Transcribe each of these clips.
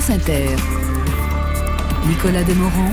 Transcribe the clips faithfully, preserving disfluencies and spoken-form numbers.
France Inter. Nicolas Demorand,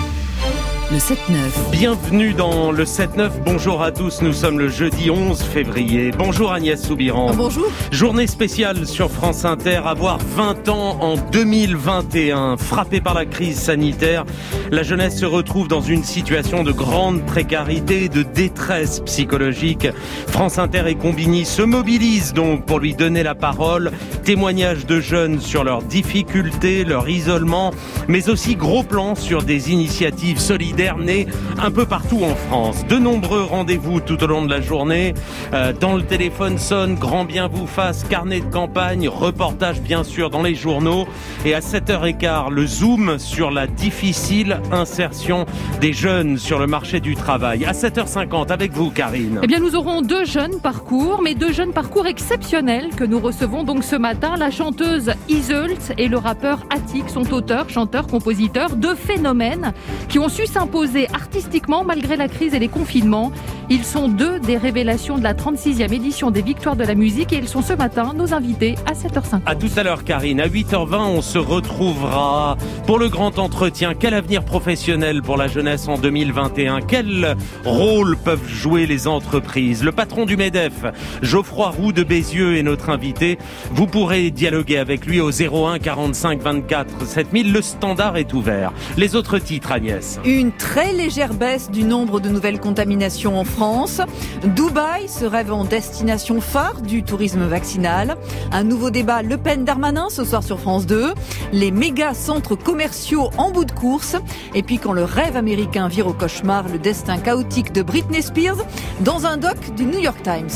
le sept neuf. Bienvenue dans le sept neuf. Bonjour à tous, nous sommes le jeudi onze février. Bonjour Agnès Soubiran. Oh, bonjour. Journée spéciale sur France Inter, avoir vingt ans en deux mille vingt et un. Frappée par la crise sanitaire, la jeunesse se retrouve dans une situation de grande précarité et de détresse psychologique. France Inter et Combini se mobilisent donc pour lui donner la parole. Témoignages de jeunes sur leurs difficultés, leur isolement, mais aussi gros plans sur des initiatives solidaires nées un peu partout en France. De nombreux rendez-vous tout au long de la journée. Euh, dans le téléphone sonne, grand bien vous fasse, carnet de campagne, reportage bien sûr dans les journaux. Et à sept heures quinze, le zoom sur la difficile insertion des jeunes sur le marché du travail. À sept heures cinquante, avec vous Karine. Eh bien nous aurons deux jeunes parcours, mais deux jeunes parcours exceptionnels que nous recevons donc ce matin. La chanteuse Iseult et le rappeur Attic sont auteurs, chanteurs, compositeurs, deux phénomènes qui ont su s'imposer artistiquement malgré la crise et les confinements. Ils sont deux des révélations de la trente-sixième édition des Victoires de la musique et ils sont ce matin nos invités à sept heures cinquante. À tout à l'heure Karine, à huit heures vingt on se retrouvera pour le grand entretien. Quel avenir professionnel pour la jeunesse en deux mille vingt et un? Quel rôle peuvent jouer les entreprises? Le patron du MEDEF, Geoffroy Roux de Bézieux, est notre invité. Vous pourrez dialoguer avec lui au zéro un quarante-cinq vingt-quatre sept mille. Le standard est ouvert. Les autres titres, Agnès. Une très légère baisse du nombre de nouvelles contaminations en France. Dubaï se rêve en destination phare du tourisme vaccinal. Un nouveau débat Le Pen-Darmanin ce soir sur France deux. Les méga centres commerciaux en bout de course. Et puis quand le rêve américain vire au cauchemar, le destin chaotique de Britney Spears dans un doc du New York Times.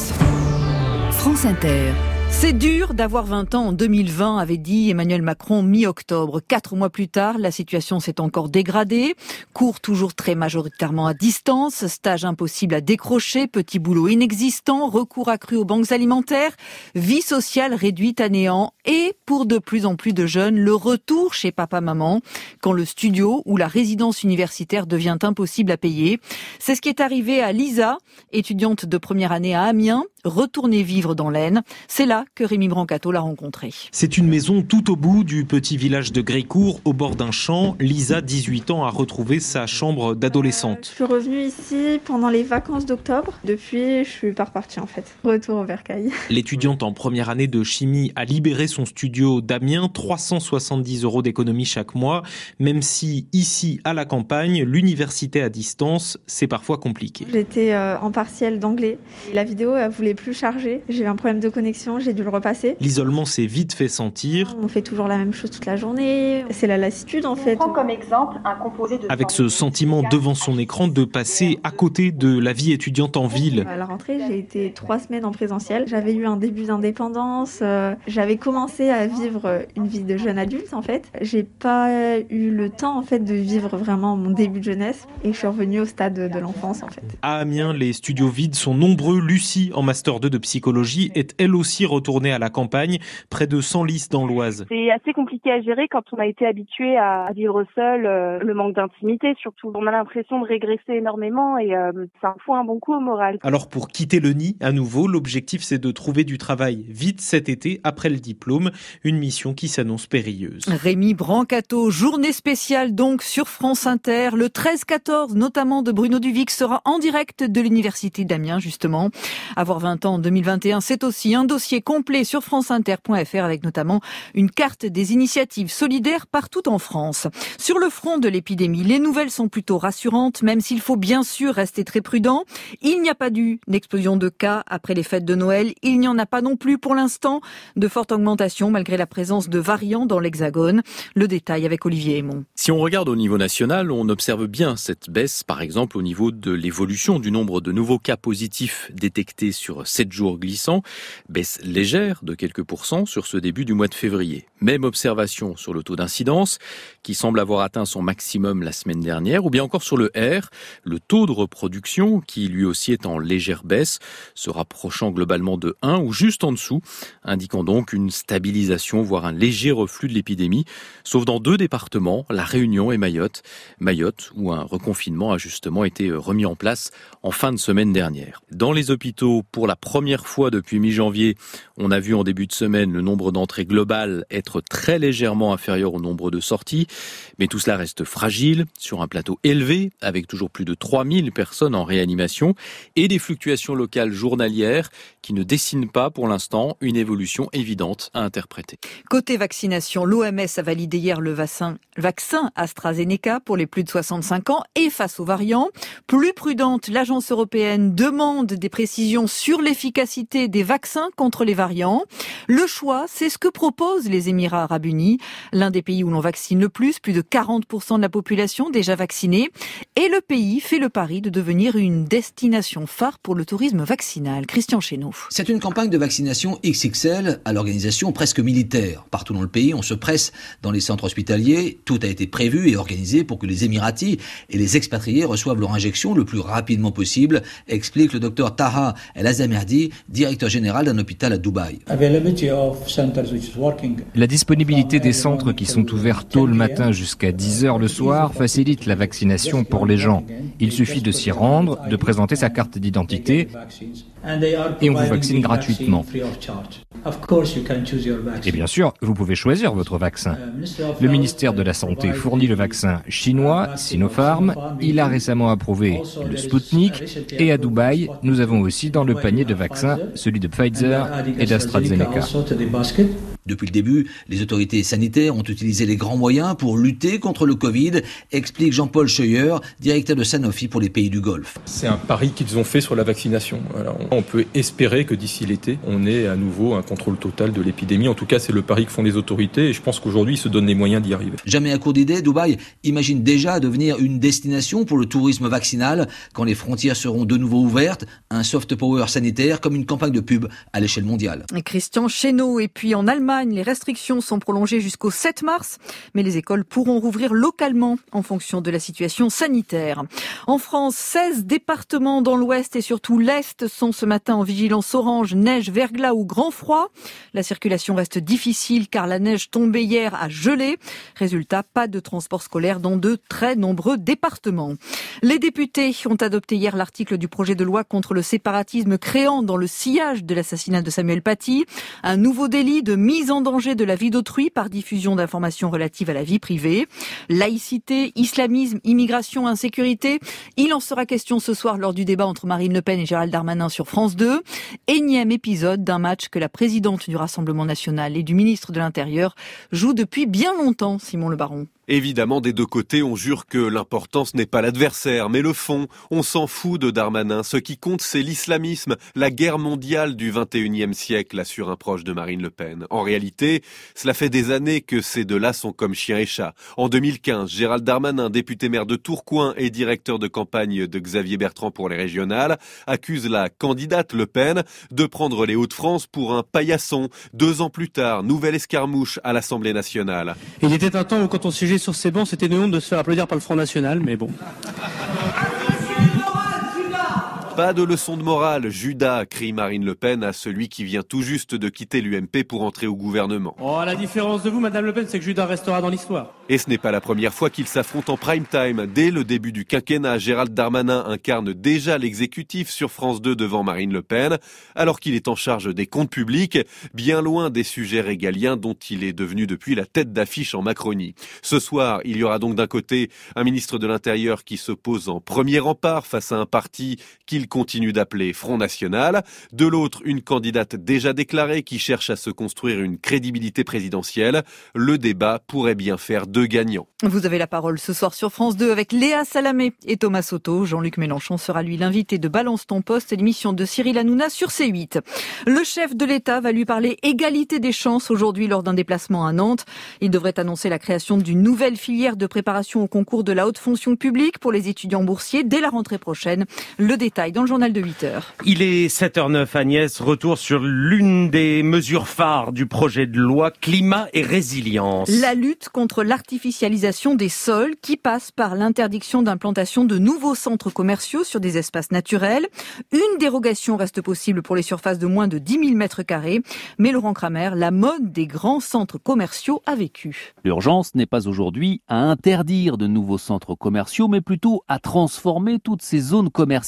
France Inter. C'est dur d'avoir vingt ans en deux mille vingt, avait dit Emmanuel Macron mi-octobre. Quatre mois plus tard, la situation s'est encore dégradée. Cours toujours très majoritairement à distance, stage impossible à décrocher, petit boulot inexistant, recours accru aux banques alimentaires, vie sociale réduite à néant et, pour de plus en plus de jeunes, le retour chez papa-maman quand le studio ou la résidence universitaire devient impossible à payer. C'est ce qui est arrivé à Lisa, étudiante de première année à Amiens, retournée vivre dans l'Aisne. C'est là que Rémi Brancato l'a rencontrée. C'est une maison tout au bout du petit village de Grécourt, au bord d'un champ. Lisa, dix-huit ans, a retrouvé sa chambre d'adolescente. Je suis revenue ici pendant les vacances d'octobre. Depuis, je suis pas repartie en fait. Retour au bercail. L'étudiante en première année de chimie a libéré son studio d'Amiens, trois cent soixante-dix euros d'économie chaque mois. Même si ici, à la campagne, l'université à distance, c'est parfois compliqué. J'étais euh, en partiel d'anglais. La vidéo, elle voulait plus charger. J'ai eu un problème de connexion. J'ai dû le repasser. L'isolement s'est vite fait sentir. On fait toujours la même chose toute la journée. C'est la lassitude en fait. On prend comme exemple un composé de... Avec ce sentiment devant son écran de passer à côté de la vie étudiante en ville. À la rentrée, j'ai été trois semaines en présentiel. J'avais eu un début d'indépendance. Euh, j'avais commencé à vivre une vie de jeune adulte en fait. J'ai pas eu le temps en fait de vivre vraiment mon début de jeunesse et je suis revenue au stade de, de l'enfance en fait. À Amiens, les studios vides sont nombreux. Lucie, en master deux de psychologie, est elle aussi retournée à la campagne, près de Senlis dans l'Oise. C'est assez compliqué à gérer quand on a été habitué à vivre seul, euh, le manque d'intimité surtout. On a l'impression de régresser énormément et euh, ça fout un bon coup au moral. Alors pour quitter le nid, à nouveau, l'objectif c'est de trouver du travail vite cet été après le diplôme, une mission qui s'annonce périlleuse. Rémi Brancato, journée spéciale donc sur France Inter. Le treize quatorze, notamment de Bruno Duvic, sera en direct de l'université d'Amiens justement. Avoir vingt ans en deux mille vingt et un, c'est aussi un dossier complet sur franceinter point f r avec notamment une carte des initiatives solidaires partout en France. Sur le front de l'épidémie, les nouvelles sont plutôt rassurantes, même s'il faut bien sûr rester très prudent. Il n'y a pas eu d'explosion de cas après les fêtes de Noël. Il n'y en a pas non plus pour l'instant de forte augmentation malgré la présence de variants dans l'Hexagone. Le détail avec Olivier Aymon. Si on regarde au niveau national, on observe bien cette baisse, par exemple au niveau de l'évolution du nombre de nouveaux cas positifs détectés sur sept jours glissants. Baisse légère de quelques pourcents sur ce début du mois de février. Même observation sur le taux d'incidence, qui semble avoir atteint son maximum la semaine dernière, ou bien encore sur le R, le taux de reproduction, qui lui aussi est en légère baisse, se rapprochant globalement de un ou juste en dessous, indiquant donc une stabilisation, voire un léger reflux de l'épidémie, sauf dans deux départements, La Réunion et Mayotte. Mayotte, où un reconfinement a justement été remis en place en fin de semaine dernière. Dans les hôpitaux, pour la la première fois depuis mi-janvier, on a vu en début de semaine le nombre d'entrées globales être très légèrement inférieur au nombre de sorties. Mais tout cela reste fragile, sur un plateau élevé, avec toujours plus de trois mille personnes en réanimation et des fluctuations locales journalières qui ne dessinent pas pour l'instant une évolution évidente à interpréter. Côté vaccination, l'O M S a validé hier le vaccin, vaccin AstraZeneca pour les plus de soixante-cinq ans et face aux variants. Plus prudente, l'agence européenne demande des précisions sur l'efficacité des vaccins contre les variants. Le choix, c'est ce que proposent les Émirats arabes unis, l'un des pays où l'on vaccine le plus, plus de quarante pour cent de la population déjà vaccinée. Et le pays fait le pari de devenir une destination phare pour le tourisme vaccinal. Christian Chesneau. C'est une campagne de vaccination X X L à l'organisation presque militaire. Partout dans le pays, on se presse dans les centres hospitaliers. Tout a été prévu et organisé pour que les Émiratis et les expatriés reçoivent leur injection le plus rapidement possible, explique le docteur Taha El Azamerdi, directeur général d'un hôpital à Dubaï. La disponibilité des centres qui sont ouverts tôt le matin jusqu'à dix heures le soir facilite la vaccination pour les gens. Il suffit de s'y rendre, de présenter sa carte d'identité et on vous vaccine gratuitement. Et bien sûr, vous pouvez choisir votre vaccin. Le ministère de la Santé fournit le vaccin chinois, Sinopharm. Il a récemment approuvé le Sputnik. Et à Dubaï, nous avons aussi dans le panier de vaccins celui de Pfizer et d'AstraZeneca. Depuis le début, les autorités sanitaires ont utilisé les grands moyens pour lutter contre le Covid, explique Jean-Paul Scheuer, directeur de Sanofi pour les pays du Golfe. C'est un pari qu'ils ont fait sur la vaccination. Alors, on peut espérer que d'ici l'été, on ait à nouveau un contrôle total de l'épidémie. En tout cas, c'est le pari que font les autorités et je pense qu'aujourd'hui, ils se donnent les moyens d'y arriver. Jamais à court d'idées, Dubaï imagine déjà devenir une destination pour le tourisme vaccinal quand les frontières seront de nouveau ouvertes, un soft power sanitaire comme une campagne de pub à l'échelle mondiale. Et Christian Chesneau. Et puis en Allemagne, les restrictions sont prolongées jusqu'au sept mars, mais les écoles pourront rouvrir localement en fonction de la situation sanitaire. En France, seize départements dans l'ouest et surtout l'est sont ce matin en vigilance orange, neige, verglas ou grand froid. La circulation reste difficile car la neige tombée hier a gelé. Résultat, pas de transport scolaire dans de très nombreux départements. Les députés ont adopté hier l'article du projet de loi contre le séparatisme créant dans le sillage de l'assassinat de Samuel Paty un nouveau délit de mise en danger de la vie d'autrui par diffusion d'informations relatives à la vie privée. Laïcité, islamisme, immigration, insécurité. Il en sera question ce soir lors du débat entre Marine Le Pen et Gérald Darmanin sur France deux. Énième épisode d'un match que la présidente du Rassemblement national et du ministre de l'Intérieur jouent depuis bien longtemps, Simon Le Baron. Évidemment, des deux côtés, on jure que l'important ce n'est pas l'adversaire, mais le fond. On s'en fout de Darmanin. Ce qui compte, c'est l'islamisme, la guerre mondiale du vingt et unième siècle, assure un proche de Marine Le Pen. En réalité, cela fait des années que ces deux-là sont comme chien et chat. En deux mille quinze, Gérald Darmanin, député maire de Tourcoing et directeur de campagne de Xavier Bertrand pour les régionales, accuse la candidate Le Pen de prendre les Hauts-de-France pour un paillasson. Deux ans plus tard, nouvelle escarmouche à l'Assemblée nationale. Il était un temps où quand on siégeait sur ces bancs, c'était une honte de se faire applaudir par le Front National, mais bon. Pas de leçon de morale, Judas, crie Marine Le Pen à celui qui vient tout juste de quitter l'U M P pour entrer au gouvernement. Oh, la différence de vous, Madame Le Pen, c'est que Judas restera dans l'histoire. Et ce n'est pas la première fois qu'ils s'affrontent en prime time. Dès le début du quinquennat, Gérald Darmanin incarne déjà l'exécutif sur France deux devant Marine Le Pen, alors qu'il est en charge des comptes publics, bien loin des sujets régaliens dont il est devenu depuis la tête d'affiche en Macronie. Ce soir, il y aura donc d'un côté un ministre de l'Intérieur qui se pose en premier rempart face à un parti qu'il continue d'appeler Front National. De l'autre, une candidate déjà déclarée qui cherche à se construire une crédibilité présidentielle. Le débat pourrait bien faire deux gagnants. Vous avez la parole ce soir sur France deux avec Léa Salamé et Thomas Soto. Jean-Luc Mélenchon sera lui l'invité de Balance ton poste, l'émission de Cyril Hanouna sur C huit. Le chef de l'État va lui parler égalité des chances aujourd'hui lors d'un déplacement à Nantes. Il devrait annoncer la création d'une nouvelle filière de préparation au concours de la haute fonction publique pour les étudiants boursiers dès la rentrée prochaine. Le détail dans le journal de huit heures. Il est sept heures zéro neuf, Agnès. Retour sur l'une des mesures phares du projet de loi climat et résilience. La lutte contre l'artificialisation des sols qui passe par l'interdiction d'implantation de nouveaux centres commerciaux sur des espaces naturels. Une dérogation reste possible pour les surfaces de moins de dix mille mètres carrés. Mais Laurent Kramer, la mode des grands centres commerciaux a vécu. L'urgence n'est pas aujourd'hui à interdire de nouveaux centres commerciaux, mais plutôt à transformer toutes ces zones commerciales vieillissantes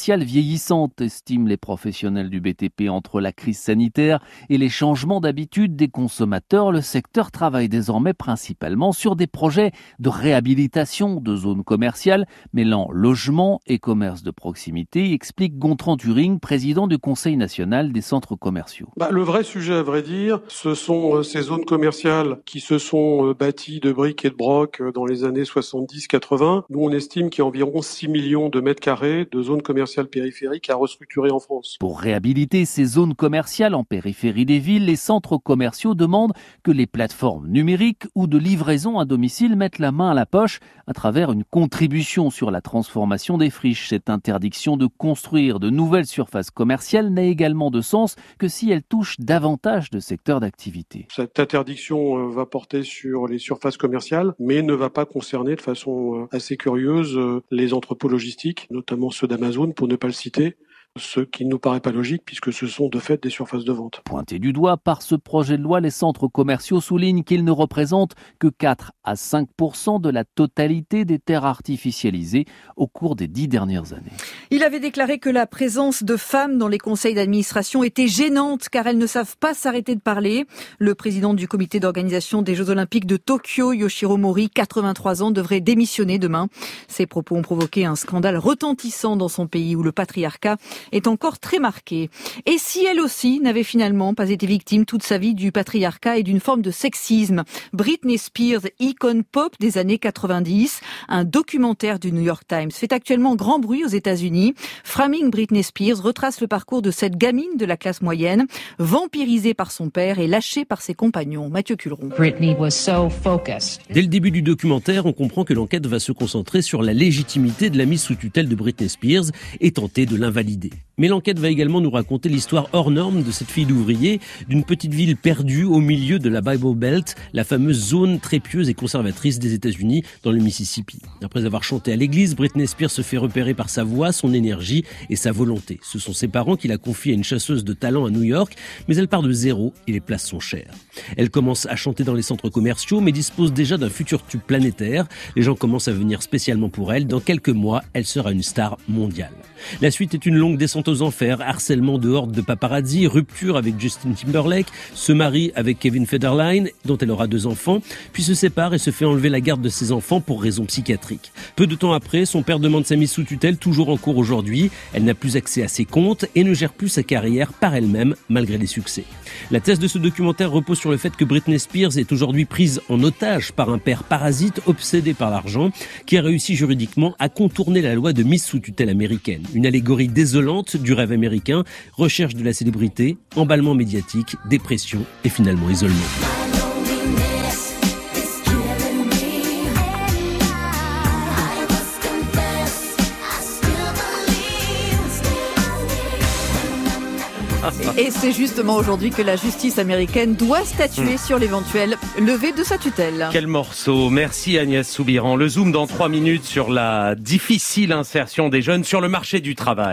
vieillissante, estiment les professionnels du B T P. Entre la crise sanitaire et les changements d'habitude des consommateurs, le secteur travaille désormais principalement sur des projets de réhabilitation de zones commerciales, mêlant logement et commerce de proximité, explique Gontran Turing, président du Conseil national des centres commerciaux. Bah, le vrai sujet, à vrai dire, ce sont euh, ces zones commerciales qui se sont euh, bâties de briques et de broc euh, dans les années soixante-dix quatre-vingts. Nous, on estime qu'il y a environ six millions de mètres carrés de zones commerciales périphériques à restructurer en France. Pour réhabiliter ces zones commerciales en périphérie des villes, les centres commerciaux demandent que les plateformes numériques ou de livraison à domicile mettent la main à la poche à travers une contribution sur la transformation des friches. Cette interdiction de construire de nouvelles surfaces commerciales n'a également de sens que si elle touche davantage de secteurs d'activité. Cette interdiction va porter sur les surfaces commerciales, mais ne va pas concerner de façon assez curieuse les entrepôts logistiques, notamment ceux d'Amazon, pour ne pas le citer. Ce qui ne nous paraît pas logique puisque ce sont de fait des surfaces de vente. Pointé du doigt par ce projet de loi, les centres commerciaux soulignent qu'ils ne représentent que quatre à cinq pour cent de la totalité des terres artificialisées au cours des dix dernières années. Il avait déclaré que la présence de femmes dans les conseils d'administration était gênante car elles ne savent pas s'arrêter de parler. Le président du comité d'organisation des Jeux Olympiques de Tokyo, Yoshiro Mori, quatre-vingt-trois ans, devrait démissionner demain. Ses propos ont provoqué un scandale retentissant dans son pays où le patriarcat est encore très marquée. Et si elle aussi n'avait finalement pas été victime toute sa vie du patriarcat et d'une forme de sexisme? Britney Spears, icône pop des années quatre-vingt-dix, un documentaire du New York Times fait actuellement grand bruit aux États-Unis. Framing Britney Spears retrace le parcours de cette gamine de la classe moyenne, vampirisée par son père et lâchée par ses compagnons. Mathieu Culeron. Britney was so focused. Dès le début du documentaire, on comprend que l'enquête va se concentrer sur la légitimité de la mise sous tutelle de Britney Spears et tenter de l'invalider. Mais l'enquête va également nous raconter l'histoire hors norme de cette fille d'ouvrier, d'une petite ville perdue au milieu de la Bible Belt, la fameuse zone très pieuse et conservatrice des États-Unis dans le Mississippi. Après avoir chanté à l'église, Britney Spears se fait repérer par sa voix, son énergie et sa volonté. Ce sont ses parents qui la confient à une chasseuse de talent à New York, mais elle part de zéro et les places sont chères. Elle commence à chanter dans les centres commerciaux, mais dispose déjà d'un futur tube planétaire. Les gens commencent à venir spécialement pour elle. Dans quelques mois, elle sera une star mondiale. La suite est une longue descente aux enfers, harcèlement de hordes de paparazzi, rupture avec Justin Timberlake, se marie avec Kevin Federline, dont elle aura deux enfants, puis se sépare et se fait enlever la garde de ses enfants pour raisons psychiatriques. Peu de temps après, son père demande sa mise sous tutelle, toujours en cours aujourd'hui. Elle n'a plus accès à ses comptes et ne gère plus sa carrière par elle-même, malgré les succès. La thèse de ce documentaire repose sur le fait que Britney Spears est aujourd'hui prise en otage par un père parasite obsédé par l'argent, qui a réussi juridiquement à contourner la loi de mise sous tutelle américaine. Une allégorie désolante du rêve américain, recherche de la célébrité, emballement médiatique, dépression et finalement isolement. Et c'est justement aujourd'hui que la justice américaine doit statuer mmh. sur l'éventuelle levée de sa tutelle. Quel morceau. Merci Agnès Soubiran. Le zoom dans trois minutes sur la difficile insertion des jeunes sur le marché du travail.